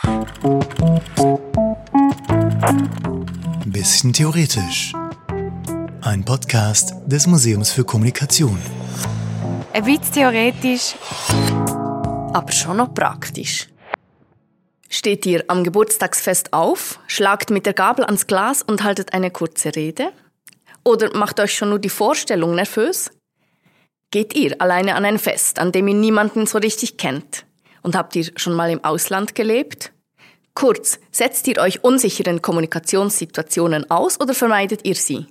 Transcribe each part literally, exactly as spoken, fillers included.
Bisschen theoretisch. Ein Podcast des Museums für Kommunikation. Ein bisschen theoretisch, aber schon noch praktisch. Steht ihr am Geburtstagsfest auf, schlagt mit der Gabel ans Glas und haltet eine kurze Rede? Oder macht euch schon nur die Vorstellung nervös? Geht ihr alleine an ein Fest, an dem ihr niemanden so richtig kennt? Und habt ihr schon mal im Ausland gelebt? Kurz, setzt ihr euch unsicheren Kommunikationssituationen aus oder vermeidet ihr sie?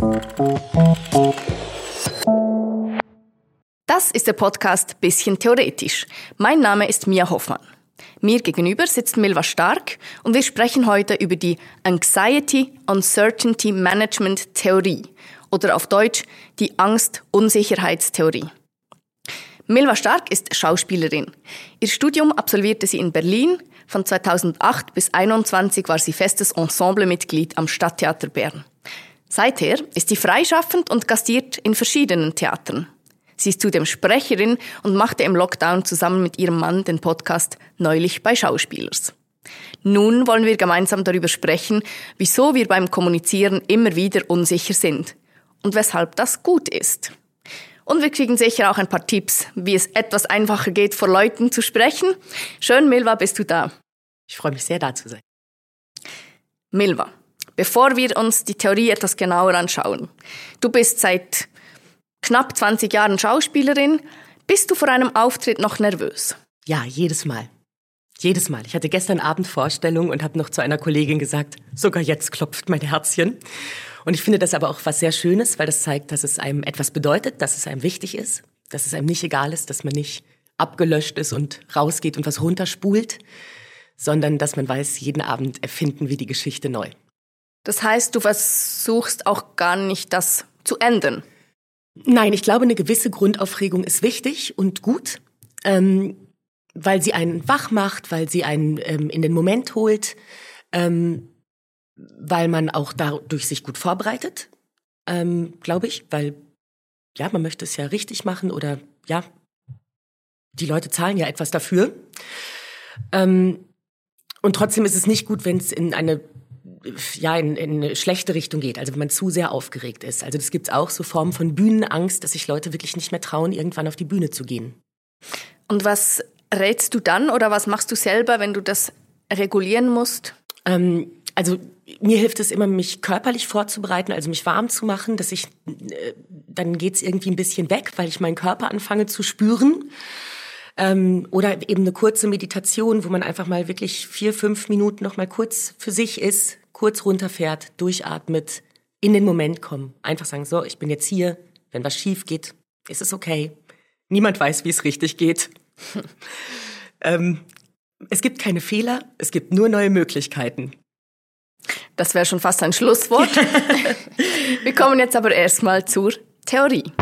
Das ist der Podcast Bisschen theoretisch. Mein Name ist Mia Hoffmann. Mir gegenüber sitzt Milva Stark und wir sprechen heute über die Anxiety Uncertainty Management Theorie oder auf Deutsch die Angst-Unsicherheitstheorie. Milva Stark ist Schauspielerin. Ihr Studium absolvierte sie in Berlin. Von zweitausendacht bis zweitausendeinundzwanzig war sie festes Ensemblemitglied am Stadttheater Bern. Seither ist sie freischaffend und gastiert in verschiedenen Theatern. Sie ist zudem Sprecherin und machte im Lockdown zusammen mit ihrem Mann den Podcast «Neulich bei Schauspielers». Nun wollen wir gemeinsam darüber sprechen, wieso wir beim Kommunizieren immer wieder unsicher sind und weshalb das gut ist. Und wir kriegen sicher auch ein paar Tipps, wie es etwas einfacher geht, vor Leuten zu sprechen. Schön, Milva, bist du da? Ich freue mich sehr, da zu sein. Milva, bevor wir uns die Theorie etwas genauer anschauen. Du bist seit knapp zwanzig Jahren Schauspielerin. Bist du vor einem Auftritt noch nervös? Ja, jedes Mal. Jedes Mal. Ich hatte gestern Abend Vorstellung und habe noch zu einer Kollegin gesagt, sogar jetzt klopft mein Herzchen. Und ich finde das aber auch was sehr Schönes, weil das zeigt, dass es einem etwas bedeutet, dass es einem wichtig ist, dass es einem nicht egal ist, dass man nicht abgelöscht ist und rausgeht und was runterspult, sondern dass man weiß, jeden Abend erfinden wir die Geschichte neu. Das heißt, du versuchst auch gar nicht, das zu ändern? Nein, ich glaube, eine gewisse Grundaufregung ist wichtig und gut, ähm, weil sie einen wach macht, weil sie einen ähm, in den Moment holt, ähm, weil man auch dadurch sich gut vorbereitet, ähm, glaube ich, weil ja, man möchte es ja richtig machen oder ja, die Leute zahlen ja etwas dafür. Ähm, und trotzdem ist es nicht gut, wenn es in eine ja, in, in eine schlechte Richtung geht, also wenn man zu sehr aufgeregt ist. Also das gibt es auch so Formen von Bühnenangst, dass sich Leute wirklich nicht mehr trauen, irgendwann auf die Bühne zu gehen. Und was rätst du dann oder was machst du selber, wenn du das regulieren musst? Ähm, also mir hilft es immer, mich körperlich vorzubereiten, also mich warm zu machen, dass ich, äh, dann geht's irgendwie ein bisschen weg, weil ich meinen Körper anfange zu spüren. Ähm, oder eben eine kurze Meditation, wo man einfach mal wirklich vier, fünf Minuten noch mal kurz für sich ist, kurz runterfährt, durchatmet, in den Moment kommen. Einfach sagen, so, ich bin jetzt hier, wenn was schief geht, ist es okay. Niemand weiß, wie es richtig geht. ähm, es gibt keine Fehler, es gibt nur neue Möglichkeiten. Das wäre schon fast ein Schlusswort. Wir kommen jetzt aber erstmal zur Theorie.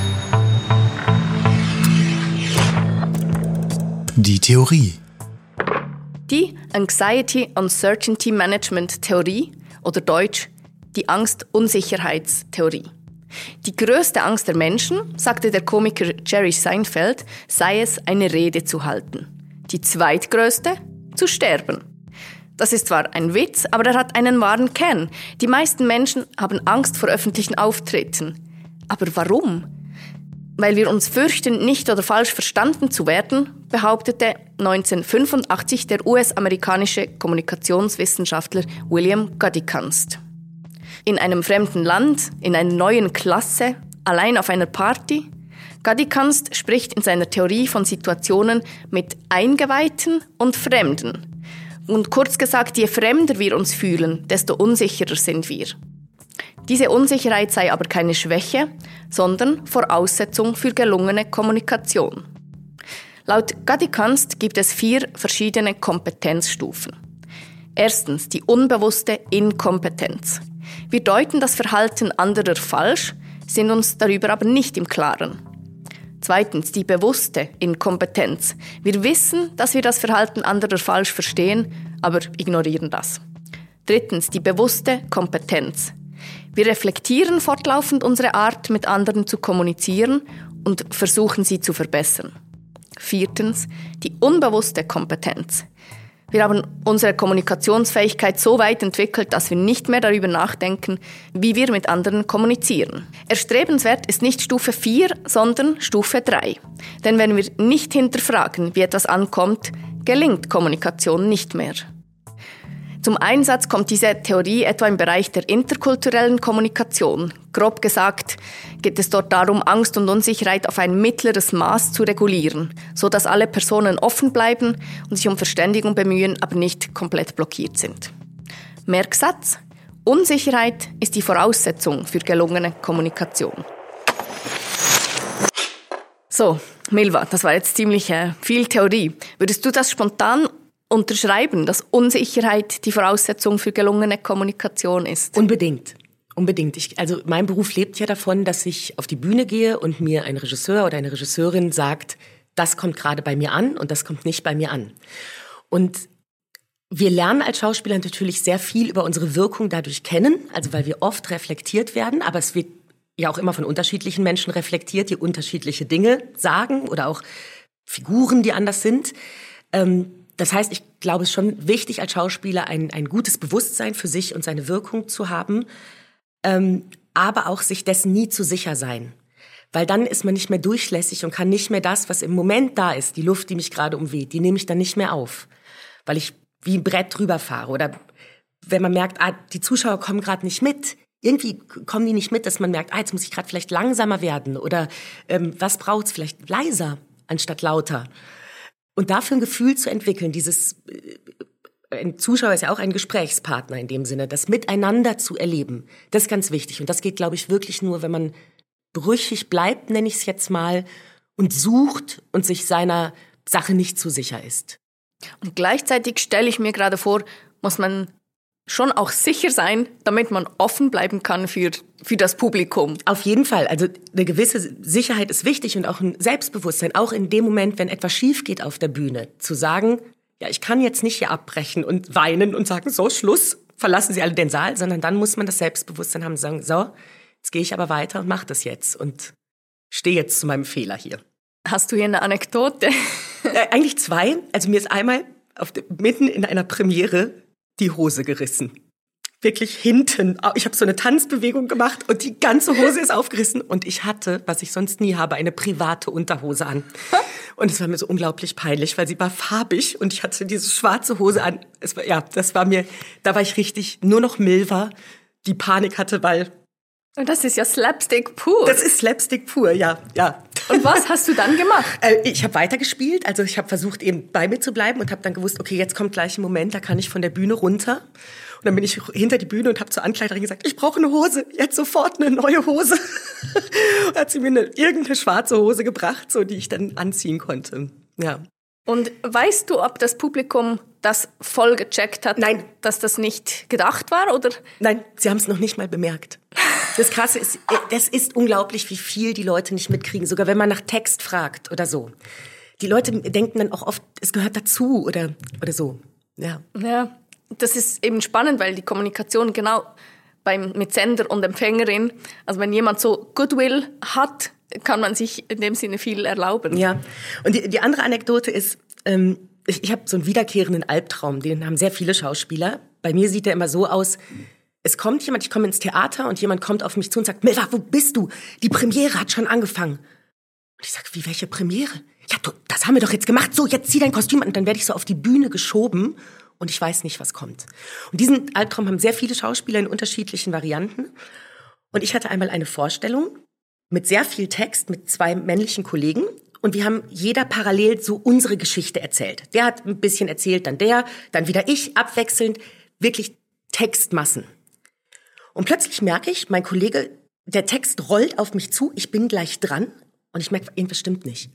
Die Theorie. Die Anxiety Uncertainty Management Theorie oder Deutsch die Angst-Unsicherheitstheorie. Die größte Angst der Menschen, sagte der Komiker Jerry Seinfeld, sei es, eine Rede zu halten. Die zweitgrößte, zu sterben. Das ist zwar ein Witz, aber er hat einen wahren Kern. Die meisten Menschen haben Angst vor öffentlichen Auftritten. Aber warum? Weil wir uns fürchten, nicht oder falsch verstanden zu werden, behauptete neunzehnhundertfünfundachtzig der U S-amerikanische Kommunikationswissenschaftler William Gudikanst. In einem fremden Land, in einer neuen Klasse, allein auf einer Party? Gudikanst spricht in seiner Theorie von Situationen mit Eingeweihten und Fremden. Und kurz gesagt, je fremder wir uns fühlen, desto unsicherer sind wir. Diese Unsicherheit sei aber keine Schwäche, sondern Voraussetzung für gelungene Kommunikation. Laut Gudikanst gibt es vier verschiedene Kompetenzstufen. Erstens die unbewusste Inkompetenz. Wir deuten das Verhalten anderer falsch, sind uns darüber aber nicht im Klaren. Zweitens die bewusste Inkompetenz. Wir wissen, dass wir das Verhalten anderer falsch verstehen, aber ignorieren das. Drittens die bewusste Kompetenz. Wir reflektieren fortlaufend unsere Art, mit anderen zu kommunizieren und versuchen, sie zu verbessern. Viertens, die unbewusste Kompetenz. Wir haben unsere Kommunikationsfähigkeit so weit entwickelt, dass wir nicht mehr darüber nachdenken, wie wir mit anderen kommunizieren. Erstrebenswert ist nicht Stufe vier, sondern Stufe drei. Denn wenn wir nicht hinterfragen, wie etwas ankommt, gelingt Kommunikation nicht mehr. Zum Einsatz kommt diese Theorie etwa im Bereich der interkulturellen Kommunikation. Grob gesagt geht es dort darum, Angst und Unsicherheit auf ein mittleres Maß zu regulieren, so dass alle Personen offen bleiben und sich um Verständigung bemühen, aber nicht komplett blockiert sind. Merksatz: Unsicherheit ist die Voraussetzung für gelungene Kommunikation. So, Milva, das war jetzt ziemlich äh, viel Theorie. Würdest du das spontan unterschreiben, dass Unsicherheit die Voraussetzung für gelungene Kommunikation ist? Unbedingt. Unbedingt. Ich, also mein Beruf lebt ja davon, dass ich auf die Bühne gehe und mir ein Regisseur oder eine Regisseurin sagt, das kommt gerade bei mir an und das kommt nicht bei mir an. Und wir lernen als Schauspieler natürlich sehr viel über unsere Wirkung dadurch kennen, also weil wir oft reflektiert werden, aber es wird ja auch immer von unterschiedlichen Menschen reflektiert, die unterschiedliche Dinge sagen oder auch Figuren, die anders sind. Ähm, Das heißt, ich glaube, es ist schon wichtig, als Schauspieler ein, ein gutes Bewusstsein für sich und seine Wirkung zu haben, ähm, aber auch sich dessen nie zu sicher sein. Weil dann ist man nicht mehr durchlässig und kann nicht mehr das, was im Moment da ist, die Luft, die mich gerade umweht, die nehme ich dann nicht mehr auf. Weil ich wie ein Brett drüber fahre. Oder wenn man merkt, ah, die Zuschauer kommen gerade nicht mit, irgendwie kommen die nicht mit, dass man merkt, ah, jetzt muss ich gerade vielleicht langsamer werden. Oder ähm, was braucht's vielleicht leiser anstatt lauter. Und dafür ein Gefühl zu entwickeln, dieses, ein Zuschauer ist ja auch ein Gesprächspartner in dem Sinne, das Miteinander zu erleben, das ist ganz wichtig. Und das geht, glaube ich, wirklich nur, wenn man brüchig bleibt, nenne ich es jetzt mal, und sucht und sich seiner Sache nicht zu sicher ist. Und gleichzeitig stelle ich mir gerade vor, muss man schon auch sicher sein, damit man offen bleiben kann für, für das Publikum. Auf jeden Fall. Also eine gewisse Sicherheit ist wichtig und auch ein Selbstbewusstsein. Auch in dem Moment, wenn etwas schief geht auf der Bühne, zu sagen, ja, ich kann jetzt nicht hier abbrechen und weinen und sagen, so, Schluss, verlassen Sie alle den Saal, sondern dann muss man das Selbstbewusstsein haben und sagen, so, jetzt gehe ich aber weiter und mache das jetzt und stehe jetzt zu meinem Fehler hier. Hast du hier eine Anekdote? Äh, eigentlich zwei. Also mir ist einmal auf de, mitten in einer Premiere die Hose gerissen. Wirklich hinten. Ich habe so eine Tanzbewegung gemacht und die ganze Hose ist aufgerissen. Und ich hatte, was ich sonst nie habe, eine private Unterhose an. Und es war mir so unglaublich peinlich, weil sie war farbig und ich hatte diese schwarze Hose an. Es war, ja, das war mir, da war ich richtig nur noch Milva, die Panik hatte, weil... Und das ist ja Slapstick pur. Das ist Slapstick pur, ja, ja. Und was hast du dann gemacht? Äh, ich habe weitergespielt, also ich habe versucht, eben bei mir zu bleiben und habe dann gewusst, okay, jetzt kommt gleich ein Moment, da kann ich von der Bühne runter. Und dann bin ich hinter die Bühne und habe zur Ankleiderin gesagt, ich brauche eine Hose, jetzt sofort eine neue Hose. Und hat sie mir eine, irgendeine schwarze Hose gebracht, so die ich dann anziehen konnte. Ja. Und weißt du, ob das Publikum das voll gecheckt hat, Nein. dass das nicht gedacht war, oder? Nein, sie haben es noch nicht mal bemerkt. Das Krasse ist, das ist unglaublich, wie viel die Leute nicht mitkriegen, sogar wenn man nach Text fragt oder so. Die Leute denken dann auch oft, es gehört dazu oder, oder so. Ja. Ja, das ist eben spannend, weil die Kommunikation genau beim, mit Sender und Empfängerin, also wenn jemand so Goodwill hat, kann man sich in dem Sinne viel erlauben. Ja, und die, die andere Anekdote ist, ähm, ich, ich habe so einen wiederkehrenden Albtraum, den haben sehr viele Schauspieler. Bei mir sieht der immer so aus, es kommt jemand, ich komme ins Theater und jemand kommt auf mich zu und sagt, Milva, wo bist du? Die Premiere hat schon angefangen. Und ich sage, wie, welche Premiere? Ja, du, das haben wir doch jetzt gemacht. So, jetzt zieh dein Kostüm an. Und dann werde ich so auf die Bühne geschoben und ich weiß nicht, was kommt. Und diesen Albtraum haben sehr viele Schauspieler in unterschiedlichen Varianten. Und ich hatte einmal eine Vorstellung mit sehr viel Text, mit zwei männlichen Kollegen. Und wir haben jeder parallel so unsere Geschichte erzählt. Der hat ein bisschen erzählt, dann der, dann wieder ich, abwechselnd. Wirklich Textmassen. Und plötzlich merke ich, mein Kollege, der Text rollt auf mich zu, ich bin gleich dran und ich merke, irgendwas stimmt nicht.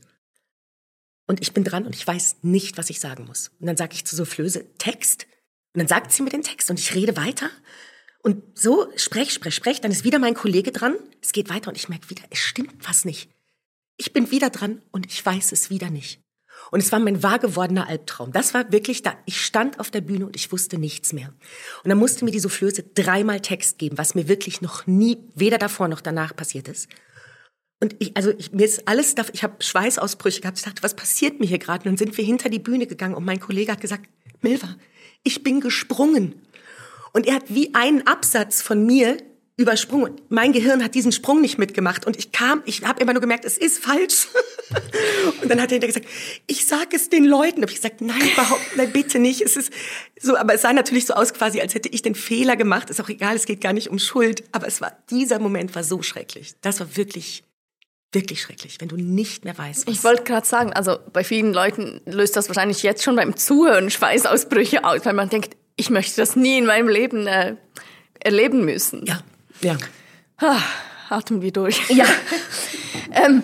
Und ich bin dran und ich weiß nicht, was ich sagen muss. Und dann sage ich zu Soufflöse, Text. Und dann sagt sie mir den Text und ich rede weiter. Und so sprech, sprech, sprech, dann ist wieder mein Kollege dran. Es geht weiter und ich merke wieder, es stimmt was nicht. Ich bin wieder dran und ich weiß es wieder nicht. Und es war mein wahr gewordener Albtraum. Das war wirklich da. Ich stand auf der Bühne und ich wusste nichts mehr. Und dann musste mir die Soufflöse dreimal Text geben, was mir wirklich noch nie, weder davor noch danach passiert ist. Und ich, also ich, mir ist alles, ich habe Schweißausbrüche gehabt. Ich dachte, was passiert mir hier gerade? Und dann sind wir hinter die Bühne gegangen und mein Kollege hat gesagt, Milva, ich bin gesprungen. Und er hat wie einen Absatz von mir übersprungen. Mein Gehirn hat diesen Sprung nicht mitgemacht. Und ich kam, ich habe immer nur gemerkt, es ist falsch. Und dann hat er hinterher gesagt, ich sag es den Leuten. Und ich gesagt, nein, überhaupt, nein, bitte nicht. Es ist so, aber es sah natürlich so aus quasi, als hätte ich den Fehler gemacht. Ist auch egal, es geht gar nicht um Schuld. Aber es war, dieser Moment war so schrecklich. Das war wirklich Wirklich schrecklich, wenn du nicht mehr weißt, was... Ich wollte gerade sagen, also bei vielen Leuten löst das wahrscheinlich jetzt schon beim Zuhören Schweißausbrüche aus, weil man denkt, ich möchte das nie in meinem Leben äh, erleben müssen. Ja, ja. Ah, atmen wir durch. Ja. ähm,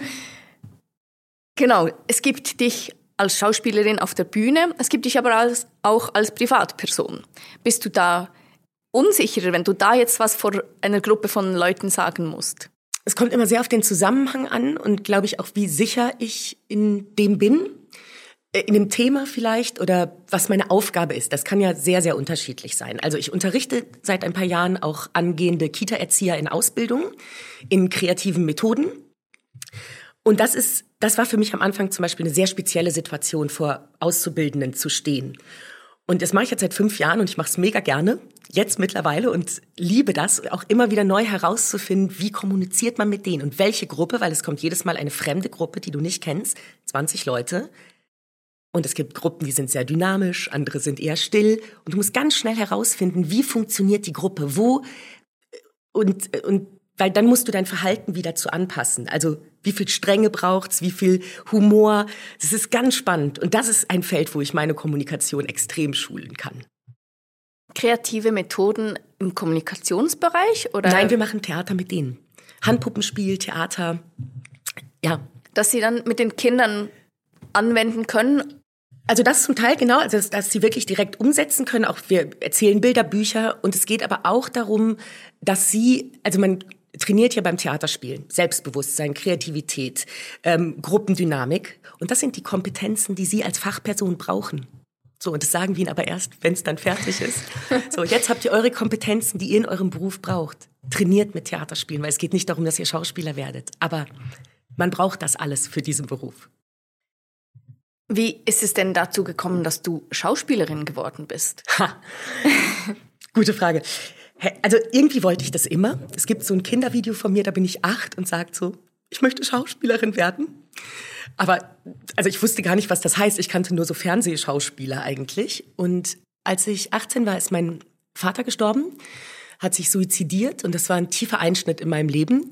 genau, es gibt dich als Schauspielerin auf der Bühne, es gibt dich aber als, auch als Privatperson. Bist du da unsicherer, wenn du da jetzt was vor einer Gruppe von Leuten sagen musst? Es kommt immer sehr auf den Zusammenhang an und glaube ich auch, wie sicher ich in dem bin, in dem Thema vielleicht oder was meine Aufgabe ist. Das kann ja sehr, sehr unterschiedlich sein. Also ich unterrichte seit ein paar Jahren auch angehende Kita-Erzieher in Ausbildung, in kreativen Methoden. Und das ist, das war für mich am Anfang zum Beispiel eine sehr spezielle Situation, vor Auszubildenden zu stehen. Und das mache ich jetzt seit fünf Jahren und ich mache es mega gerne, jetzt mittlerweile, und liebe das, auch immer wieder neu herauszufinden, wie kommuniziert man mit denen und welche Gruppe, weil es kommt jedes Mal eine fremde Gruppe, die du nicht kennst, zwanzig Leute. Und es gibt Gruppen, die sind sehr dynamisch, andere sind eher still. Und du musst ganz schnell herausfinden, wie funktioniert die Gruppe, wo, und, und weil dann musst du dein Verhalten wieder zu anpassen. Also wie viel Strenge braucht's, wie viel Humor. Das ist ganz spannend. Und das ist ein Feld, wo ich meine Kommunikation extrem schulen kann. Kreative Methoden im Kommunikationsbereich? Oder? Nein, wir machen Theater mit denen. Handpuppenspiel, Theater, ja. Dass sie dann mit den Kindern anwenden können? Also das zum Teil, genau, also dass, dass sie wirklich direkt umsetzen können. Auch wir erzählen Bilderbücher. Und es geht aber auch darum, dass sie, also man trainiert ja beim Theaterspielen Selbstbewusstsein, Kreativität, ähm, Gruppendynamik. Und das sind die Kompetenzen, die Sie als Fachperson brauchen. So, und das sagen wir Ihnen aber erst, wenn es dann fertig ist. So, jetzt habt ihr eure Kompetenzen, die ihr in eurem Beruf braucht. Trainiert mit Theaterspielen, weil es geht nicht darum, dass ihr Schauspieler werdet. Aber man braucht das alles für diesen Beruf. Wie ist es denn dazu gekommen, dass du Schauspielerin geworden bist? Ha. Gute Frage. Also irgendwie wollte ich das immer. Es gibt so ein Kindervideo von mir, da bin ich acht und sage so, ich möchte Schauspielerin werden. Aber also ich wusste gar nicht, was das heißt. Ich kannte nur so Fernsehschauspieler eigentlich. Und als ich achtzehn war, ist mein Vater gestorben, hat sich suizidiert und das war ein tiefer Einschnitt in meinem Leben.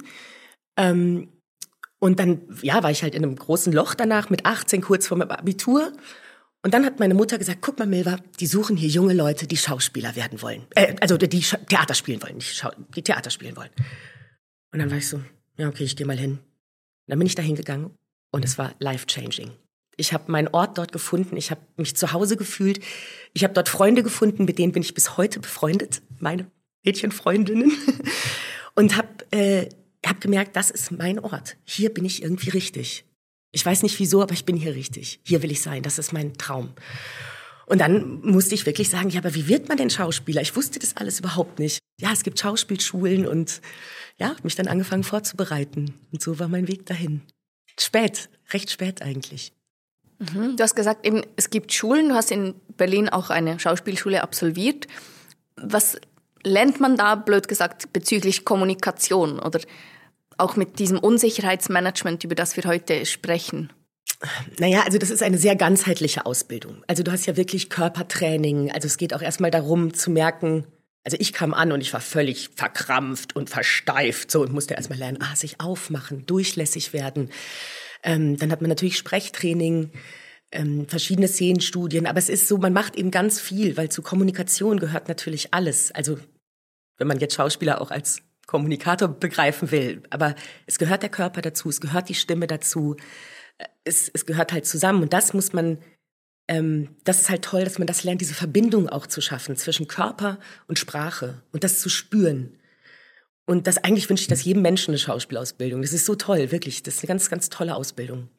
Ähm, und dann ja, war ich halt in einem großen Loch danach mit achtzehn, kurz vor meinem Abitur. Und dann hat meine Mutter gesagt, guck mal Milva, die suchen hier junge Leute, die Schauspieler werden wollen. Äh, also die Scha- Theater spielen wollen, nicht Schau- die Theater spielen wollen. Und dann war ich so, ja okay, ich gehe mal hin. Und dann bin ich da hingegangen und es war life-changing. Ich habe meinen Ort dort gefunden, ich habe mich zu Hause gefühlt. Ich habe dort Freunde gefunden, mit denen bin ich bis heute befreundet, meine Mädchenfreundinnen. Und habe äh, hab gemerkt, das ist mein Ort. Hier bin ich irgendwie richtig. Ich weiß nicht wieso, aber ich bin hier richtig. Hier will ich sein, das ist mein Traum. Und dann musste ich wirklich sagen, ja, aber wie wird man denn Schauspieler? Ich wusste das alles überhaupt nicht. Ja, es gibt Schauspielschulen und ja, habe mich dann angefangen vorzubereiten. Und so war mein Weg dahin. Spät, recht spät eigentlich. Mhm. Du hast gesagt, eben, es gibt Schulen. Du hast in Berlin auch eine Schauspielschule absolviert. Was lernt man da, blöd gesagt, bezüglich Kommunikation oder auch mit diesem Unsicherheitsmanagement, über das wir heute sprechen? Naja, also das ist eine sehr ganzheitliche Ausbildung. Also du hast ja wirklich Körpertraining. Also es geht auch erstmal darum zu merken, also ich kam an und ich war völlig verkrampft und versteift so und musste erstmal lernen, ah, sich aufmachen, durchlässig werden. Ähm, dann hat man natürlich Sprechtraining, ähm, verschiedene Szenenstudien. Aber es ist so, man macht eben ganz viel, weil zu Kommunikation gehört natürlich alles. Also wenn man jetzt Schauspieler auch als Kommunikator begreifen will. Aber es gehört der Körper dazu, es gehört die Stimme dazu. Es, es gehört halt zusammen. Und das muss man, ähm, das ist halt toll, dass man das lernt, diese Verbindung auch zu schaffen zwischen Körper und Sprache und das zu spüren. Und das eigentlich wünsche ich das jedem Menschen eine Schauspielausbildung. Das ist so toll, wirklich. Das ist eine ganz, ganz tolle Ausbildung.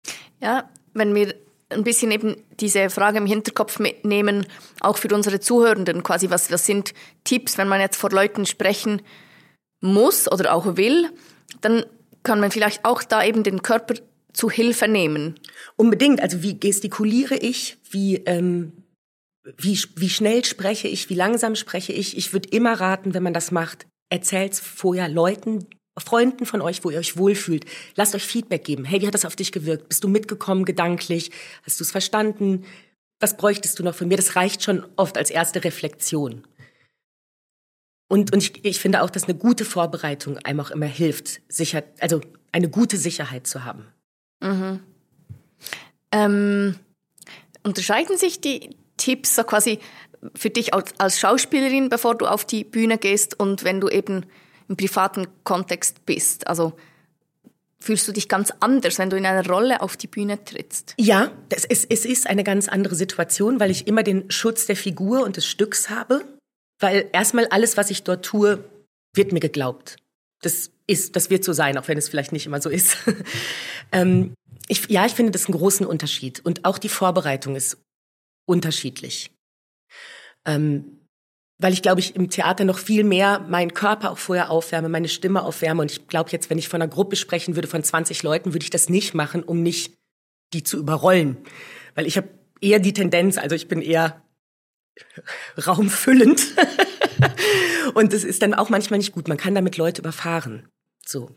Ja, wenn wir ein bisschen eben diese Frage im Hinterkopf mitnehmen, auch für unsere Zuhörenden quasi, was, was sind Tipps, wenn man jetzt vor Leuten sprechen muss oder auch will, dann kann man vielleicht auch da eben den Körper zu Hilfe nehmen? Unbedingt. Also wie gestikuliere ich? Wie, ähm, wie, wie schnell spreche ich? Wie langsam spreche ich? Ich würde immer raten, wenn man das macht, erzählt's vorher Leuten, Freunden von euch, wo ihr euch wohlfühlt. Lasst euch Feedback geben. Hey, wie hat das auf dich gewirkt? Bist du mitgekommen gedanklich? Hast du es verstanden? Was bräuchtest du noch von mir? Das reicht schon oft als erste Reflexion. Und, und ich, ich finde auch, dass eine gute Vorbereitung einem auch immer hilft, sicher, also eine gute Sicherheit zu haben. Mhm. Ähm, unterscheiden sich die Tipps so quasi für dich als, als Schauspielerin, bevor du auf die Bühne gehst und wenn du eben im privaten Kontext bist? Also fühlst du dich ganz anders, wenn du in einer Rolle auf die Bühne trittst? Ja, das ist, es ist eine ganz andere Situation, weil ich immer den Schutz der Figur und des Stücks habe. Weil erstmal alles, was ich dort tue, wird mir geglaubt. Das ist, das wird so sein, auch wenn es vielleicht nicht immer so ist. ähm, ich, ja, ich finde das einen großen Unterschied. Und auch die Vorbereitung ist unterschiedlich. Ähm, weil ich, glaube ich, im Theater noch viel mehr meinen Körper auch vorher aufwärme, meine Stimme aufwärme. Und ich glaube jetzt, wenn ich von einer Gruppe sprechen würde, von zwanzig Leuten, würde ich das nicht machen, um nicht die zu überrollen. Weil ich habe eher die Tendenz, also ich bin eher raumfüllend. Und das ist dann auch manchmal nicht gut. Man kann damit Leute überfahren. So.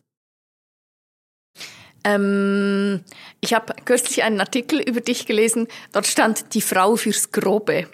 Ähm, ich habe kürzlich einen Artikel über dich gelesen. Dort stand die Frau fürs Grobe.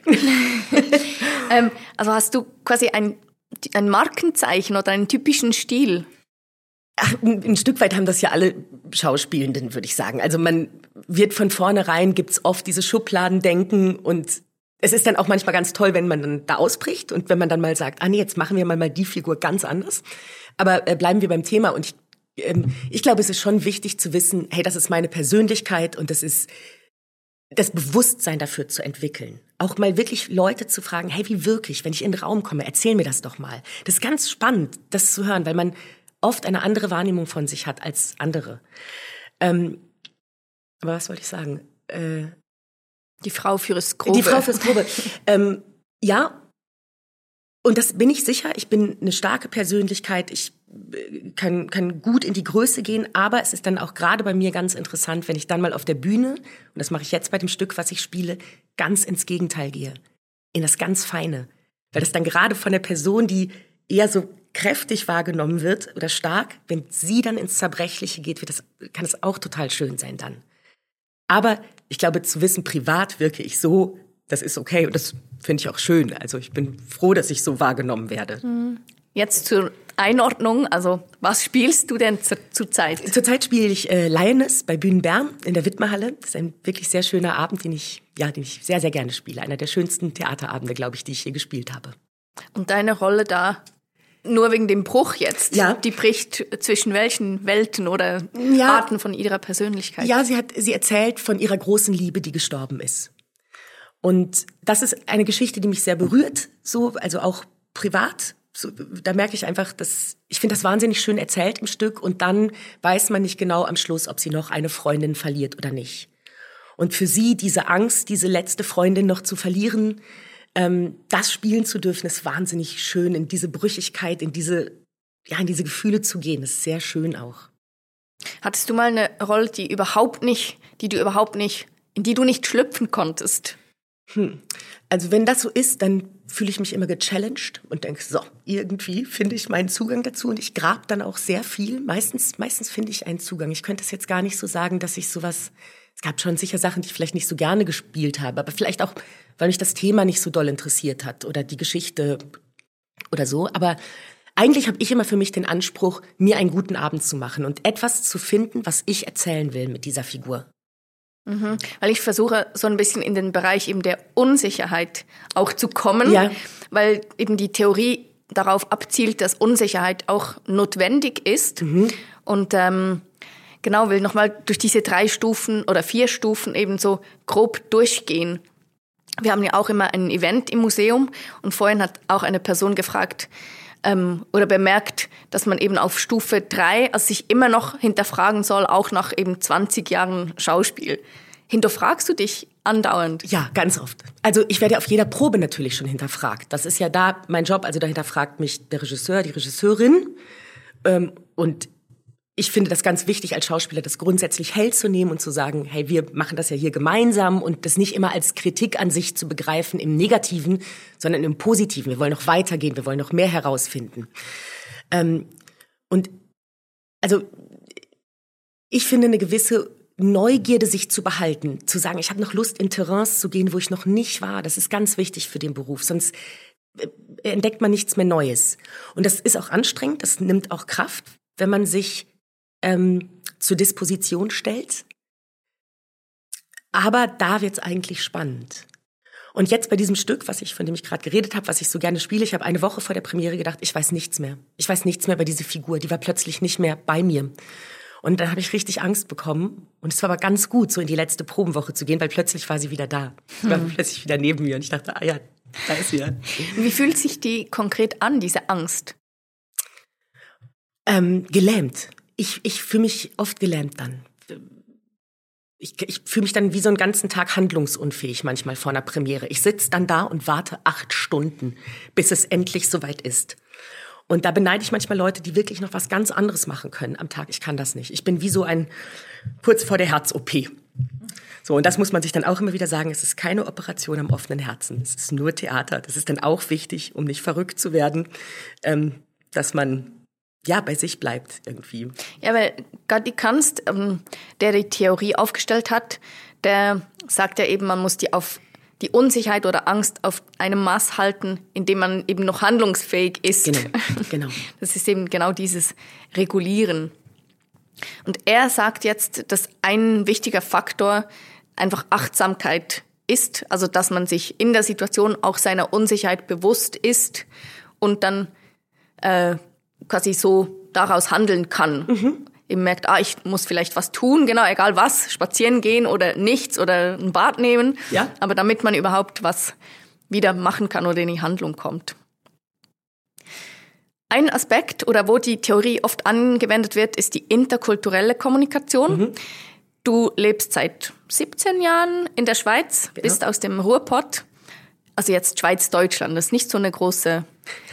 ähm, also hast du quasi ein, ein Markenzeichen oder einen typischen Stil? Ach, ein, ein Stück weit haben das ja alle Schauspielenden, würde ich sagen. Also man wird von vornherein, gibt's oft diese Schubladendenken und es ist dann auch manchmal ganz toll, wenn man dann da ausbricht und wenn man dann mal sagt, ah nee, jetzt machen wir mal, mal die Figur ganz anders. Aber äh, bleiben wir beim Thema und ich, ähm, ich glaube, es ist schon wichtig zu wissen, hey, das ist meine Persönlichkeit und das ist das Bewusstsein dafür zu entwickeln. Auch mal wirklich Leute zu fragen, hey, wie wirklich, wenn ich in den Raum komme, erzähl mir das doch mal. Das ist ganz spannend, das zu hören, weil man oft eine andere Wahrnehmung von sich hat als andere. Ähm, aber was wollte ich sagen? Äh, Die Frau fürs Grobe. Die Frau fürs Grobe. ähm, ja, und das bin ich sicher. Ich bin eine starke Persönlichkeit. Ich kann, kann gut in die Größe gehen. Aber es ist dann auch gerade bei mir ganz interessant, wenn ich dann mal auf der Bühne, und das mache ich jetzt bei dem Stück, was ich spiele, ganz ins Gegenteil gehe. In das ganz Feine. Weil das dann gerade von der Person, die eher so kräftig wahrgenommen wird oder stark, wenn sie dann ins Zerbrechliche geht, wird das, kann es auch total schön sein dann. Aber ich glaube, zu wissen, privat wirke ich so, das ist okay und das finde ich auch schön. Also ich bin froh, dass ich so wahrgenommen werde. Jetzt zur Einordnung, also was spielst du denn zur, zur Zeit? Zurzeit spiele ich äh, Lioness bei Bühnen Bern in der Widmerhalle. Das ist ein wirklich sehr schöner Abend, den ich, ja, den ich sehr, sehr gerne spiele. Einer der schönsten Theaterabende, glaube ich, die ich je gespielt habe. Und deine Rolle da? Nur wegen dem Bruch jetzt? Ja. Die bricht zwischen welchen Welten oder ja. Arten von ihrer Persönlichkeit? Ja, sie hat, sie erzählt von ihrer großen Liebe, die gestorben ist. Und das ist eine Geschichte, die mich sehr berührt, so, also auch privat. So, da merke ich einfach, dass, ich finde das wahnsinnig schön erzählt im Stück und dann weiß man nicht genau am Schluss, ob sie noch eine Freundin verliert oder nicht. Und für sie diese Angst, diese letzte Freundin noch zu verlieren, Ähm, das spielen zu dürfen, ist wahnsinnig schön, in diese Brüchigkeit, in diese, ja, in diese Gefühle zu gehen, ist sehr schön auch. Hattest du mal eine Rolle, die überhaupt nicht, die du überhaupt nicht, in die du nicht schlüpfen konntest? Hm. Also wenn das so ist, dann fühle ich mich immer gechallenged und denke, so, irgendwie finde ich meinen Zugang dazu und ich grab dann auch sehr viel. Meistens, meistens finde ich einen Zugang. Ich könnte es jetzt gar nicht so sagen, dass ich sowas, es gab schon sicher Sachen, die ich vielleicht nicht so gerne gespielt habe, aber vielleicht auch, weil mich das Thema nicht so doll interessiert hat oder die Geschichte oder so. Aber eigentlich habe ich immer für mich den Anspruch, mir einen guten Abend zu machen und etwas zu finden, was ich erzählen will mit dieser Figur. Mhm. Weil ich versuche, so ein bisschen in den Bereich eben der Unsicherheit auch zu kommen, ja. Weil eben die Theorie darauf abzielt, dass Unsicherheit auch notwendig ist. Mhm. Und ähm, genau, will nochmal durch diese drei Stufen oder vier Stufen eben so grob durchgehen. Wir haben ja auch immer ein Event im Museum und vorhin hat auch eine Person gefragt ähm, oder bemerkt, dass man eben auf Stufe drei also sich immer noch hinterfragen soll, auch nach eben zwanzig Jahren Schauspiel. Hinterfragst du dich andauernd? Ja, ganz oft. Also ich werde auf jeder Probe natürlich schon hinterfragt. Das ist ja da mein Job, also da hinterfragt mich der Regisseur, die Regisseurin ähm, und ich finde das ganz wichtig als Schauspieler, das grundsätzlich hell zu nehmen und zu sagen, hey, wir machen das ja hier gemeinsam und das nicht immer als Kritik an sich zu begreifen im Negativen, sondern im Positiven. Wir wollen noch weitergehen, wir wollen noch mehr herausfinden. Ähm, und also ich finde eine gewisse Neugierde sich zu behalten, zu sagen, ich habe noch Lust, in Terrains zu gehen, wo ich noch nicht war. Das ist ganz wichtig für den Beruf, sonst entdeckt man nichts mehr Neues. Und das ist auch anstrengend, das nimmt auch Kraft, wenn man sich ähm, zur Disposition stellt. Aber da wird's eigentlich spannend. Und jetzt bei diesem Stück, was ich, von dem ich gerade geredet habe, was ich so gerne spiele, ich habe eine Woche vor der Premiere gedacht, ich weiß nichts mehr. Ich weiß nichts mehr über diese Figur, die war plötzlich nicht mehr bei mir. Und dann habe ich richtig Angst bekommen. Und es war aber ganz gut, so in die letzte Probenwoche zu gehen, weil plötzlich war sie wieder da. Sie war hm. plötzlich wieder neben mir. Und ich dachte, ah ja, da ist sie ja. Wie fühlt sich die konkret an, diese Angst? Ähm, gelähmt. Ich, ich fühle mich oft gelähmt dann. Ich, ich fühle mich dann wie so einen ganzen Tag handlungsunfähig manchmal vor einer Premiere. Ich sitze dann da und warte acht Stunden, bis es endlich soweit ist. Und da beneide ich manchmal Leute, die wirklich noch was ganz anderes machen können am Tag. Ich kann das nicht. Ich bin wie so ein kurz vor der Herz-O P. So, und das muss man sich dann auch immer wieder sagen. Es ist keine Operation am offenen Herzen. Es ist nur Theater. Das ist dann auch wichtig, um nicht verrückt zu werden, ähm, dass man ja bei sich bleibt irgendwie. Ja, weil Gadi Kanst, ähm, der die Theorie aufgestellt hat, der sagt ja eben, man muss die auf die Unsicherheit oder Angst auf einem Maß halten, in dem man eben noch handlungsfähig ist. Genau, genau. Das ist eben genau dieses Regulieren. Und er sagt jetzt, dass ein wichtiger Faktor einfach Achtsamkeit ist, also dass man sich in der Situation auch seiner Unsicherheit bewusst ist und dann äh, quasi so daraus handeln kann. Mhm. Eben merkt, ah, ich muss vielleicht was tun, genau, egal was, spazieren gehen oder nichts oder ein Bad nehmen, ja. Aber damit man überhaupt was wieder machen kann oder in die Handlung kommt. Ein Aspekt oder wo die Theorie oft angewendet wird, ist die interkulturelle Kommunikation. Mhm. Du lebst seit siebzehn Jahren in der Schweiz, genau. Bist aus dem Ruhrpott, also jetzt Schweiz-Deutschland, das ist nicht so eine große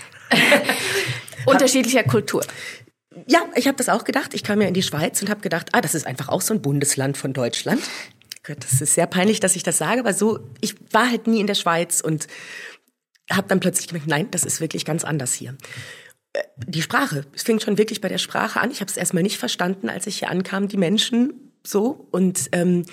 unterschiedliche Kultur. Ja, ich habe das auch gedacht. Ich kam ja in die Schweiz und habe gedacht, ah, das ist einfach auch so ein Bundesland von Deutschland. Das ist sehr peinlich, dass ich das sage, aber so, ich war halt nie in der Schweiz und habe dann plötzlich gemerkt, nein, das ist wirklich ganz anders hier. Die Sprache, es fing schon wirklich bei der Sprache an. Ich habe es erstmal nicht verstanden, als ich hier ankam, die Menschen so. Und ähm,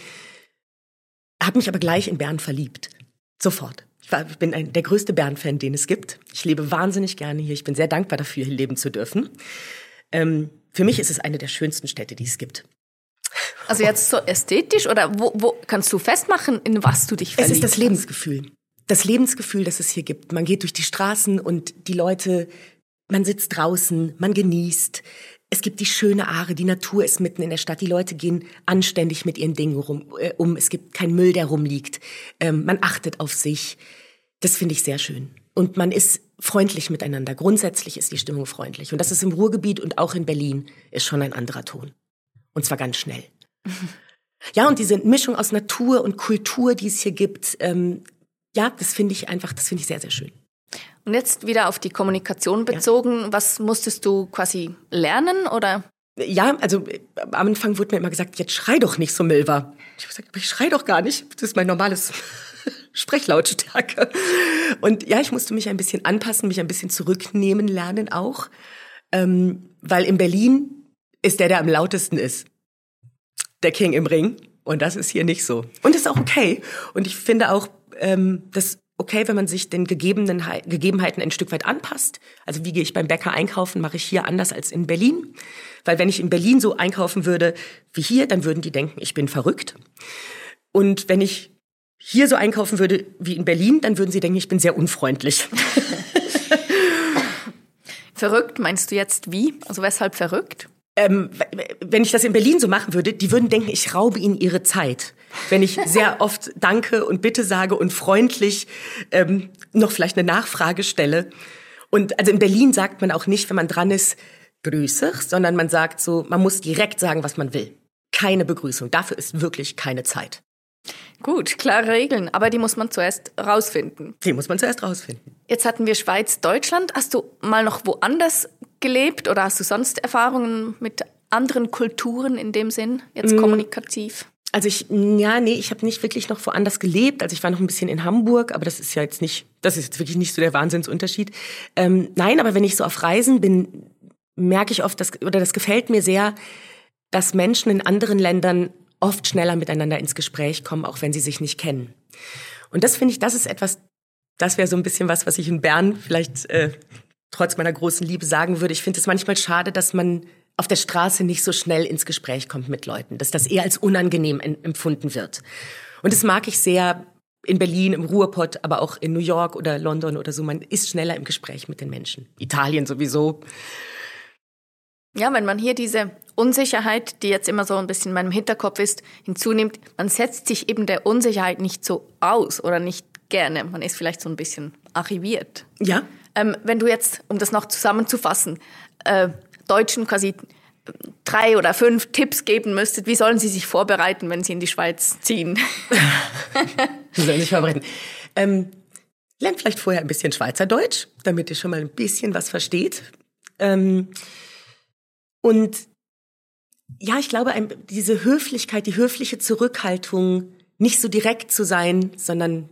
habe mich aber gleich in Bern verliebt. Sofort. Ich, war, ich bin ein, der größte Bern-Fan, den es gibt. Ich lebe wahnsinnig gerne hier. Ich bin sehr dankbar dafür, hier leben zu dürfen. Ähm, für mich ist es eine der schönsten Städte, die es gibt. Also jetzt so ästhetisch oder wo, wo kannst du festmachen, in was du dich verliebst? Es ist das Lebensgefühl. Das Lebensgefühl, das es hier gibt. Man geht durch die Straßen und die Leute, man sitzt draußen, man genießt. Es gibt die schöne Aare, die Natur ist mitten in der Stadt. Die Leute gehen anständig mit ihren Dingen rum, äh, um. Es gibt kein Müll, der rumliegt. Ähm, man achtet auf sich. Das finde ich sehr schön. Und man ist freundlich miteinander. Grundsätzlich ist die Stimmung freundlich. Und das ist im Ruhrgebiet und auch in Berlin ist schon ein anderer Ton. Und zwar ganz schnell. Mhm. Ja, und diese Mischung aus Natur und Kultur, die es hier gibt, ähm, ja, das finde ich einfach, das finde ich sehr, sehr schön. Und jetzt wieder auf die Kommunikation bezogen. Ja. Was musstest du quasi lernen, oder? Ja, also am Anfang wurde mir immer gesagt, jetzt schrei doch nicht so, Milva. Ich habe gesagt, aber ich schrei doch gar nicht. Das ist mein normales Sprechlautstärke. Und ja, ich musste mich ein bisschen anpassen, mich ein bisschen zurücknehmen lernen auch. Ähm, weil in Berlin ist der, der am lautesten ist, der King im Ring. Und das ist hier nicht so. Und das ist auch okay. Und ich finde auch, ähm, das okay, wenn man sich den gegebenen Gegebenheiten ein Stück weit anpasst. Also wie gehe ich beim Bäcker einkaufen, mache ich hier anders als in Berlin. Weil wenn ich in Berlin so einkaufen würde wie hier, dann würden die denken, ich bin verrückt. Und wenn ich hier so einkaufen würde wie in Berlin, dann würden sie denken, ich bin sehr unfreundlich. Verrückt meinst du jetzt wie? Also weshalb verrückt? Ähm, wenn ich das in Berlin so machen würde, die würden denken, ich raube ihnen ihre Zeit. Wenn ich sehr oft Danke und Bitte sage und freundlich ähm, noch vielleicht eine Nachfrage stelle. Und also in Berlin sagt man auch nicht, wenn man dran ist, grüß dich, sondern man sagt so, man muss direkt sagen, was man will. Keine Begrüßung. Dafür ist wirklich keine Zeit. Gut, klare Regeln, aber die muss man zuerst rausfinden. Die muss man zuerst rausfinden. Jetzt hatten wir Schweiz, Deutschland. Hast du mal noch woanders gelebt oder hast du sonst Erfahrungen mit anderen Kulturen in dem Sinn, jetzt mm. kommunikativ? Also ich, ja, nee, ich habe nicht wirklich noch woanders gelebt. Also ich war noch ein bisschen in Hamburg, aber das ist ja jetzt nicht, das ist jetzt wirklich nicht so der Wahnsinnsunterschied. Ähm, nein, aber wenn ich so auf Reisen bin, merke ich oft, dass, oder das gefällt mir sehr, dass Menschen in anderen Ländern oft schneller miteinander ins Gespräch kommen, auch wenn sie sich nicht kennen. Und das finde ich, das ist etwas, das wäre so ein bisschen was, was ich in Bern vielleicht äh, trotz meiner großen Liebe sagen würde. Ich finde es manchmal schade, dass man auf der Straße nicht so schnell ins Gespräch kommt mit Leuten, dass das eher als unangenehm empfunden wird. Und das mag ich sehr in Berlin, im Ruhrpott, aber auch in New York oder London oder so. Man ist schneller im Gespräch mit den Menschen. Italien sowieso. Ja, wenn man hier diese Unsicherheit, die jetzt immer so ein bisschen in meinem Hinterkopf ist, hinzunimmt, man setzt sich eben der Unsicherheit nicht so aus oder nicht gerne. Man ist vielleicht so ein bisschen archiviert. Ja. Ähm, wenn du jetzt, um das noch zusammenzufassen, äh, Deutschen quasi drei oder fünf Tipps geben müsstet, wie sollen sie sich vorbereiten, wenn sie in die Schweiz ziehen? Wie sollen sie sich vorbereiten? Ähm, lernt vielleicht vorher ein bisschen Schweizerdeutsch, damit ihr schon mal ein bisschen was versteht. Ähm, und ja, ich glaube, ein, diese Höflichkeit, die höfliche Zurückhaltung, nicht so direkt zu sein, sondern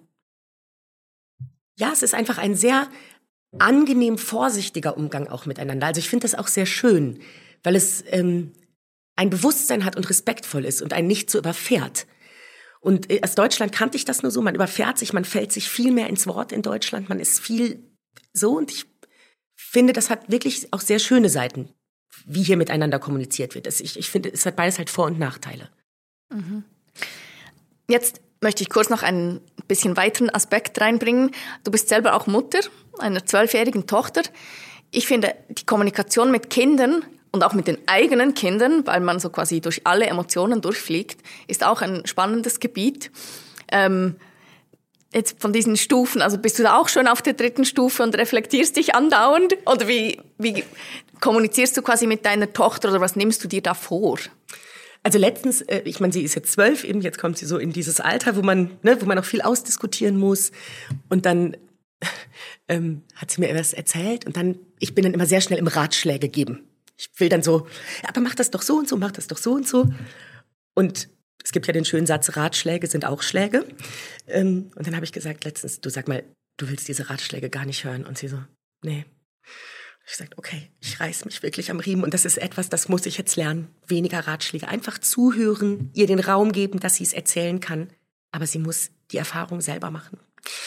ja, es ist einfach ein sehr angenehm vorsichtiger Umgang auch miteinander. Also ich finde das auch sehr schön, weil es ähm, ein Bewusstsein hat und respektvoll ist und einen nicht so überfährt. Und aus Deutschland kannte ich das nur so, man überfährt sich, man fällt sich viel mehr ins Wort in Deutschland, man ist viel so und ich finde, das hat wirklich auch sehr schöne Seiten, wie hier miteinander kommuniziert wird. Ich, ich finde, es hat beides halt Vor- und Nachteile. Mhm. Jetzt möchte ich kurz noch einen bisschen weiteren Aspekt reinbringen. Du bist selber auch Mutter einer zwölfjährigen Tochter. Ich finde, die Kommunikation mit Kindern und auch mit den eigenen Kindern, weil man so quasi durch alle Emotionen durchfliegt, ist auch ein spannendes Gebiet. Ähm, jetzt von diesen Stufen, also bist du da auch schon auf der dritten Stufe und reflektierst dich andauernd? Oder wie, wie kommunizierst du quasi mit deiner Tochter oder was nimmst du dir da vor? Also letztens, äh, ich meine, sie ist jetzt zwölf, eben jetzt kommt sie so in dieses Alter, wo man, ne, wo man auch viel ausdiskutieren muss. Und dann ähm, hat sie mir etwas erzählt und dann, ich bin dann immer sehr schnell im Ratschläge geben. Ich will dann so, ja, aber mach das doch so und so, mach das doch so und so. Und es gibt ja den schönen Satz, Ratschläge sind auch Schläge. Ähm, und dann habe ich gesagt letztens, du sag mal, du willst diese Ratschläge gar nicht hören. Und sie so, nee. Ich sagte, okay, ich reiß mich wirklich am Riemen und das ist etwas, das muss ich jetzt lernen. Weniger Ratschläge, einfach zuhören, ihr den Raum geben, dass sie es erzählen kann. Aber sie muss die Erfahrung selber machen.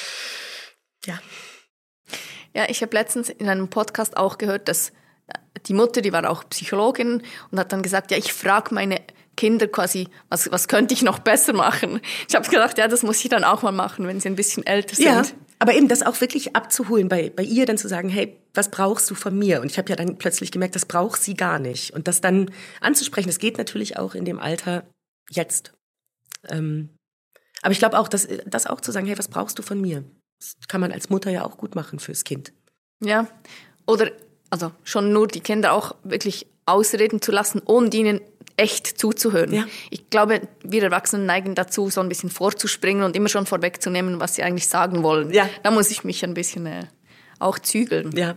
Ja. Ja, ich habe letztens in einem Podcast auch gehört, dass die Mutter, die war auch Psychologin und hat dann gesagt, ja, ich frage meine Kinder quasi, was, was könnte ich noch besser machen? Ich habe gedacht, ja, das muss ich dann auch mal machen, wenn sie ein bisschen älter sind. Ja, aber eben das auch wirklich abzuholen, bei, bei ihr dann zu sagen, hey, was brauchst du von mir? Und ich habe ja dann plötzlich gemerkt, das braucht sie gar nicht. Und das dann anzusprechen, das geht natürlich auch in dem Alter jetzt. Ähm, aber ich glaube auch, dass, das auch zu sagen, hey, was brauchst du von mir? Das kann man als Mutter ja auch gut machen fürs Kind. Ja, oder also schon nur die Kinder auch wirklich ausreden zu lassen und ihnen echt zuzuhören. Ja. Ich glaube, wir Erwachsenen neigen dazu, so ein bisschen vorzuspringen und immer schon vorwegzunehmen, was sie eigentlich sagen wollen. Ja. Da muss ich mich ein bisschen äh, auch zügeln. Ja.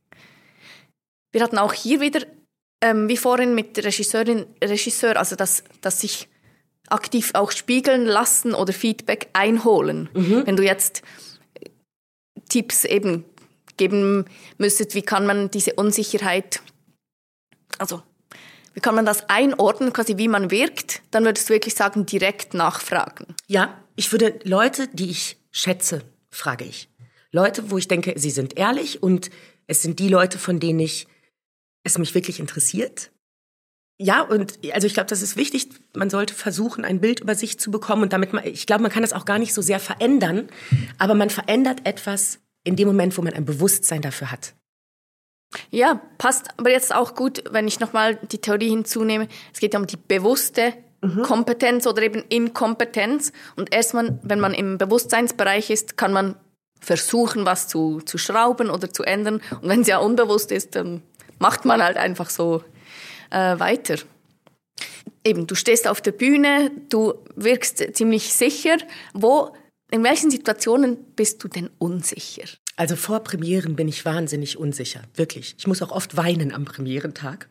Wir hatten auch hier wieder, ähm, wie vorhin mit der Regisseurin, Regisseur, also das, das sich aktiv auch spiegeln lassen oder Feedback einholen. Mhm. Wenn du jetzt Tipps eben geben müsstet, wie kann man diese Unsicherheit, also wie kann man das einordnen, quasi wie man wirkt, dann würdest du wirklich sagen, direkt nachfragen. Ja, ich würde Leute, die ich schätze, frage ich. Leute, wo ich denke, sie sind ehrlich und es sind die Leute, von denen ich, es mich wirklich interessiert. Ja, und also ich glaube, das ist wichtig. Man sollte versuchen, ein Bild über sich zu bekommen und damit man, ich glaube, man kann das auch gar nicht so sehr verändern, aber man verändert etwas in dem Moment, wo man ein Bewusstsein dafür hat. Ja, passt aber jetzt auch gut, wenn ich nochmal die Theorie hinzunehme. Es geht ja um die bewusste mhm. Kompetenz oder eben Inkompetenz. Und erstmal, wenn man im Bewusstseinsbereich ist, kann man versuchen, was zu, zu schrauben oder zu ändern. Und wenn es ja unbewusst ist, dann macht man halt einfach so äh, weiter. Eben, du stehst auf der Bühne, du wirkst ziemlich sicher. Wo In welchen Situationen bist du denn unsicher? Also vor Premieren bin ich wahnsinnig unsicher, wirklich. Ich muss auch oft weinen am Premierentag.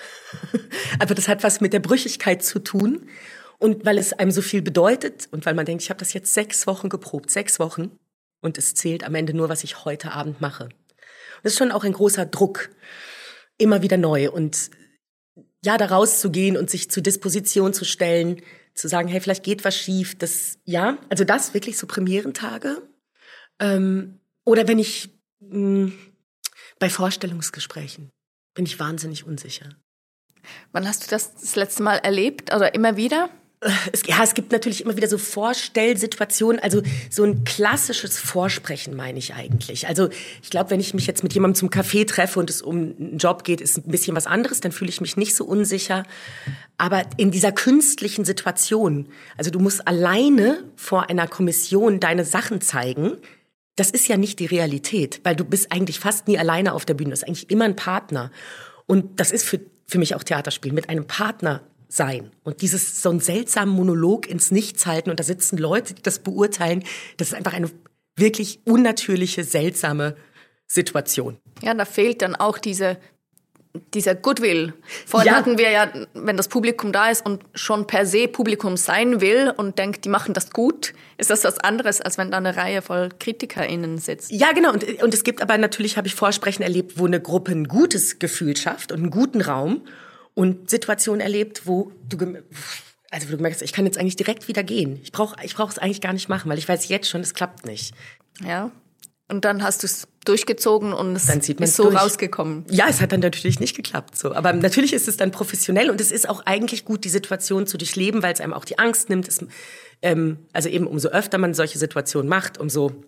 Aber das hat was mit der Brüchigkeit zu tun. Und weil es einem so viel bedeutet und weil man denkt, ich habe das jetzt sechs Wochen geprobt, sechs Wochen. Und es zählt am Ende nur, was ich heute Abend mache. Und das ist schon auch ein großer Druck, immer wieder neu. Und ja, da rauszugehen und sich zur Disposition zu stellen, zu sagen, hey, vielleicht geht was schief. Das, ja, also das wirklich so Premierentage. Ähm, oder wenn ich mh, bei Vorstellungsgesprächen bin ich wahnsinnig unsicher. Wann hast du das das letzte Mal erlebt oder immer wieder? Es, ja, es gibt natürlich immer wieder so Vorstellsituationen, also so ein klassisches Vorsprechen meine ich eigentlich. Also ich glaube, wenn ich mich jetzt mit jemandem zum Café treffe und es um einen Job geht, ist ein bisschen was anderes, dann fühle ich mich nicht so unsicher. Aber in dieser künstlichen Situation, also du musst alleine vor einer Kommission deine Sachen zeigen, das ist ja nicht die Realität, weil du bist eigentlich fast nie alleine auf der Bühne, du hast eigentlich immer einen Partner. Und das ist für, für mich auch Theaterspiel, mit einem Partner sein. Und dieses so einen seltsamen Monolog ins Nichts halten und da sitzen Leute, die das beurteilen, das ist einfach eine wirklich unnatürliche, seltsame Situation. Ja, da fehlt dann auch diese, dieser Goodwill. Vorhin Ja. hatten wir ja, wenn das Publikum da ist und schon per se Publikum sein will und denkt, die machen das gut, ist das was anderes, als wenn da eine Reihe voll KritikerInnen sitzt. Ja, genau. Und, und es gibt aber natürlich, habe ich Vorsprechen erlebt, wo eine Gruppe ein gutes Gefühl schafft und einen guten Raum und Situationen erlebt, wo du, gem- also wo du merkst, ich kann jetzt eigentlich direkt wieder gehen. Ich brauche ich brauche es eigentlich gar nicht machen, weil ich weiß jetzt schon, es klappt nicht. Ja. Und dann hast du es durchgezogen und es Dann zieht man's ist so durch. rausgekommen. Ja, es hat dann natürlich nicht geklappt, so. Aber natürlich ist es dann professionell und es ist auch eigentlich gut, die Situation zu durchleben, weil es einem auch die Angst nimmt. Es, ähm, also eben umso öfter man solche Situationen macht, umso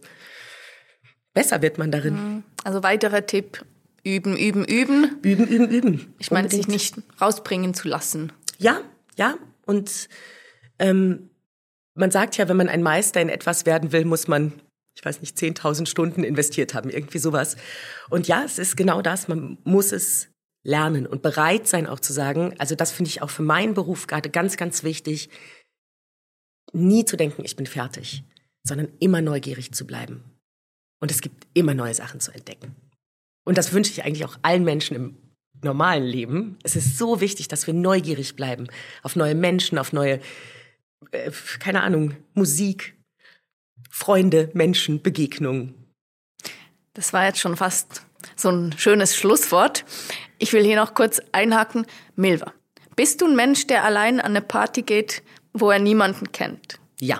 besser wird man darin. Also weiterer Tipp, üben, üben, üben. Üben, üben, üben. Ich meine, sich Unbedingt. nicht rausbringen zu lassen. Ja, ja. Und ähm, man sagt ja, wenn man ein Meister in etwas werden will, muss man, ich weiß nicht, zehntausend Stunden investiert haben, irgendwie sowas. Und ja, es ist genau das, man muss es lernen und bereit sein auch zu sagen, also das finde ich auch für meinen Beruf gerade ganz, ganz wichtig, nie zu denken, ich bin fertig, sondern immer neugierig zu bleiben. Und es gibt immer neue Sachen zu entdecken. Und das wünsche ich eigentlich auch allen Menschen im normalen Leben. Es ist so wichtig, dass wir neugierig bleiben auf neue Menschen, auf neue, äh, keine Ahnung, Musik, Freunde, Menschen, Begegnungen. Das war jetzt schon fast so ein schönes Schlusswort. Ich will hier noch kurz einhaken. Milva, bist du ein Mensch, der allein an eine Party geht, wo er niemanden kennt? Ja.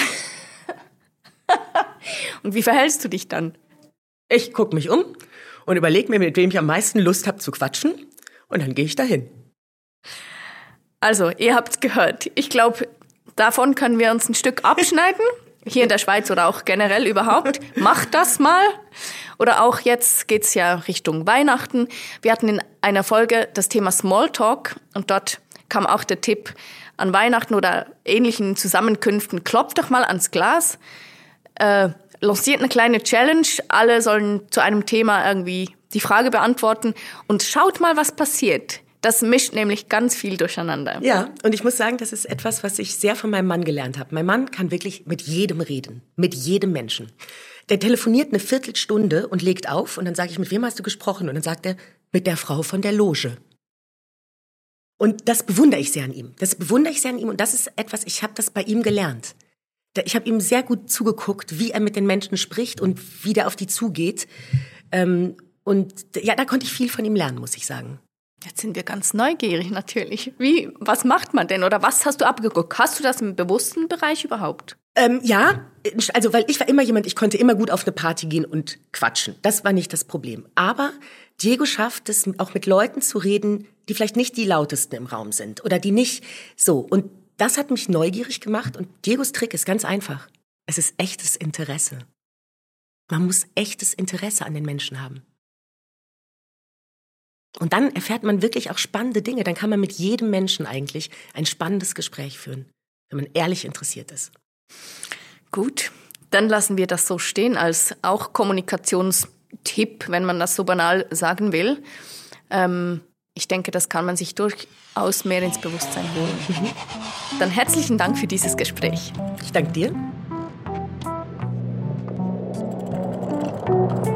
Und wie verhältst du dich dann? Ich gucke mich um und überlege mir, mit wem ich am meisten Lust habe zu quatschen. Und dann gehe ich dahin. Also, ihr habt's gehört. Ich glaube, davon können wir uns ein Stück abschneiden. Hier in der Schweiz oder auch generell überhaupt. Macht das mal. Oder auch jetzt geht's ja Richtung Weihnachten. Wir hatten in einer Folge das Thema Smalltalk und dort kam auch der Tipp an Weihnachten oder ähnlichen Zusammenkünften, klopft doch mal ans Glas, äh, lanciert eine kleine Challenge, alle sollen zu einem Thema irgendwie die Frage beantworten und schaut mal, was passiert. Das mischt nämlich ganz viel durcheinander. Ja, und ich muss sagen, das ist etwas, was ich sehr von meinem Mann gelernt habe. Mein Mann kann wirklich mit jedem reden, mit jedem Menschen. Der telefoniert eine Viertelstunde und legt auf und dann sage ich, mit wem hast du gesprochen? Und dann sagt er, mit der Frau von der Loge. Und das bewundere ich sehr an ihm. Das bewundere ich sehr an ihm und das ist etwas, ich habe das bei ihm gelernt. Ich habe ihm sehr gut zugeguckt, wie er mit den Menschen spricht und wie der auf die zugeht. Und ja, da konnte ich viel von ihm lernen, muss ich sagen. Jetzt sind wir ganz neugierig natürlich. Wie, was macht man denn oder was hast du abgeguckt? Hast du das im bewussten Bereich überhaupt? Ähm, ja, also weil ich war immer jemand, ich konnte immer gut auf eine Party gehen und quatschen. Das war nicht das Problem. Aber Diego schafft es, auch mit Leuten zu reden, die vielleicht nicht die lautesten im Raum sind oder die nicht so. Und das hat mich neugierig gemacht und Diegos Trick ist ganz einfach. Es ist echtes Interesse. Man muss echtes Interesse an den Menschen haben. Und dann erfährt man wirklich auch spannende Dinge. Dann kann man mit jedem Menschen eigentlich ein spannendes Gespräch führen, wenn man ehrlich interessiert ist. Gut, dann lassen wir das so stehen als auch Kommunikationstipp, wenn man das so banal sagen will. Ähm, ich denke, das kann man sich durchaus mehr ins Bewusstsein holen. Mhm. Dann herzlichen Dank für dieses Gespräch. Ich danke dir.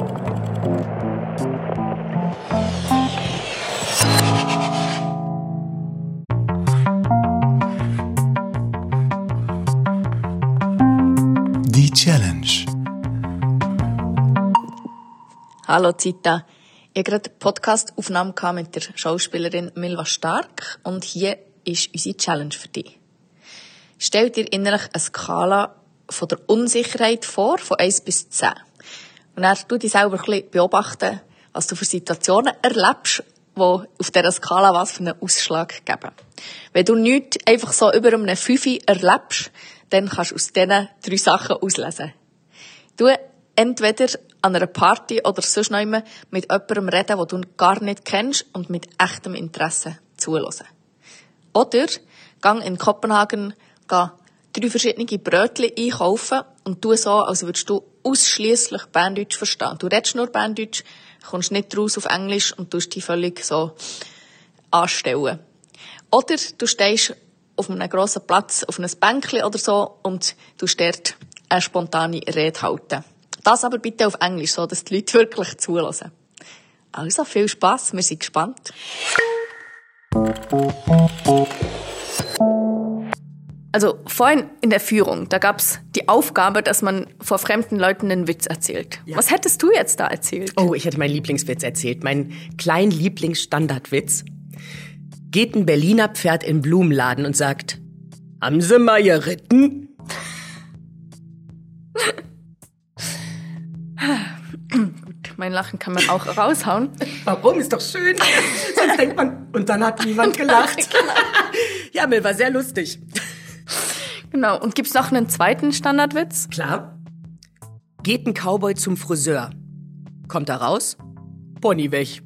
Hallo Zita. Ich hatte gerade eine Podcast-Aufnahme mit der Schauspielerin Milva Stark und hier ist unsere Challenge für dich. Stell dir innerlich eine Skala von der Unsicherheit vor, von eins bis zehn. Und dann du dich selber ein bisschen beobachten, was du für Situationen erlebst, die auf dieser Skala was für einen Ausschlag geben. Wenn du nichts einfach so über einem fünf erlebst, dann kannst du aus diesen drei Sachen auslesen. Du entweder an einer Party oder sonst noch immer mit jemandem reden, den du gar nicht kennst und mit echtem Interesse zuhören. Oder gang in Kopenhagen, geh drei verschiedene Brötchen einkaufen und tu so, als würdest du ausschliesslich Berndeutsch verstehen. Du redest nur Berndeutsch, kommst nicht raus auf Englisch und tust dich völlig so anstellen. Oder du stehst auf einem grossen Platz, auf einem Bänkchen oder so und du dort eine spontane Rede halten. Das aber bitte auf Englisch, so dass die Leute wirklich zuhören. Also, viel Spass, wir sind gespannt. Also, vorhin in der Führung, da gab's die Aufgabe, dass man vor fremden Leuten einen Witz erzählt. Ja. Was hättest du jetzt da erzählt? Oh, ich hätte meinen Lieblingswitz erzählt, meinen kleinen Lieblingsstandardwitz. Geht ein Berliner Pferd in den Blumenladen und sagt, haben Sie mal geritten? Gut, mein Lachen kann man auch raushauen. Warum? Ist doch schön. Sonst denkt man, und dann hat niemand gelacht. Ja, mir war sehr lustig. Genau, und gibt's noch einen zweiten Standardwitz? Klar. Geht ein Cowboy zum Friseur. Kommt er raus? Pony weg.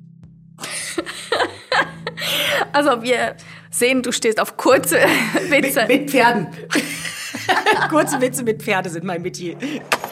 Also wir sehen, du stehst auf kurze Witze. Mit, mit Pferden. Kurze Witze mit Pferde sind mein Metier.